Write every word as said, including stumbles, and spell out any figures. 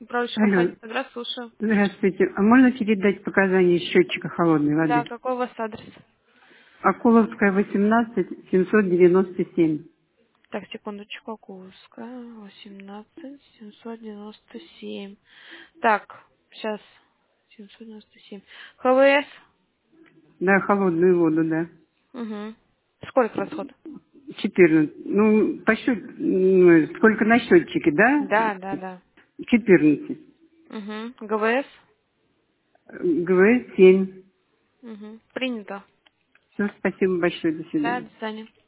Управляющий Алло, компания «Агра», слушаю. здравствуйте. А можно передать показания счетчика холодной Да, воды? какой у вас адрес? Акуловская, восемнадцать, семьсот девяносто семь. Так, секундочку, Акуловская, восемнадцать, семьсот девяносто семь. Так, сейчас, семьсот девяносто семь. ХВС? Да, холодную воду, да. Угу. Сколько расход? четырнадцать. Ну, по счет, ну, сколько на счетчике, да? Да, да, да. четырнадцать. Угу. ГВС? ГВС семь. Угу. Принято. Все, спасибо большое, до Да, свидания. до свидания.